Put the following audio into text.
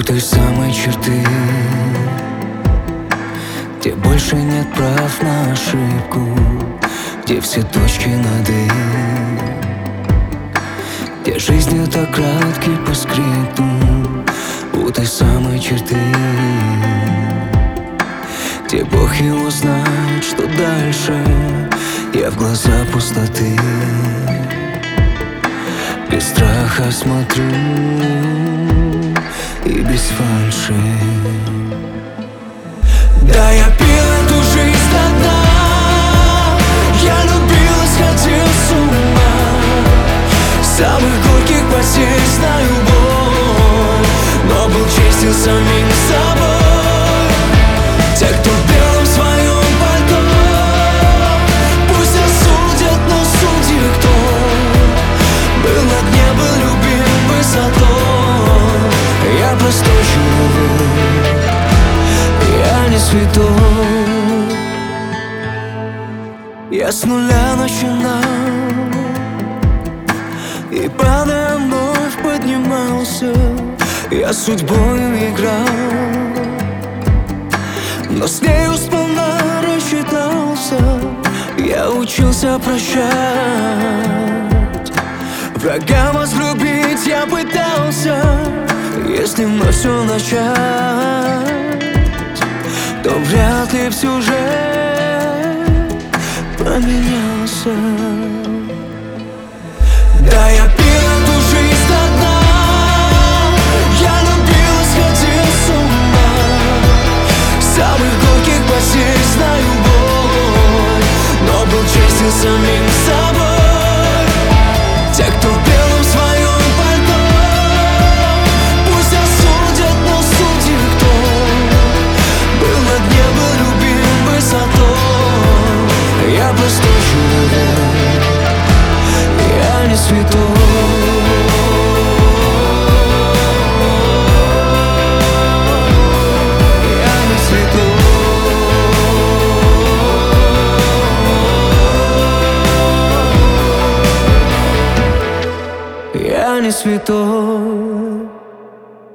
той самой черты, где больше нет прав на ошибку, где все точки над «и», где жизнь это краткий по скрипту. У той самой черты, где Бог его знает, что дальше. Я в глаза пустоты без страха смотрю и без фальши. Да, я пил эту жизнь до дна, я любил и сходил с ума. Самых горьких потерь знаю боль, но был честен самим собой. Те, кто в белом своем пальто, пусть осудят, но судьи кто? Был на дне, был любим высотой. Я простой человек, я не святой. Я с нуля начинал и, падая, вновь поднимался. Я судьбою играл, но с нею сполна рассчитался. Я учился прощать, врага возлюбить я пытался. Если вновь все начать, то вряд ли всю жизнь поменялся. Да, я пил эту жизнь до дна, я любил и сходил с ума. Самых горьких потерь знаю боль, но был честен самим собой. Те, кто в белом своем пальто, пусть осудят, но судьи кто? Был на дне, был любим высотой. Я простой человек, я не святой. Я не святой.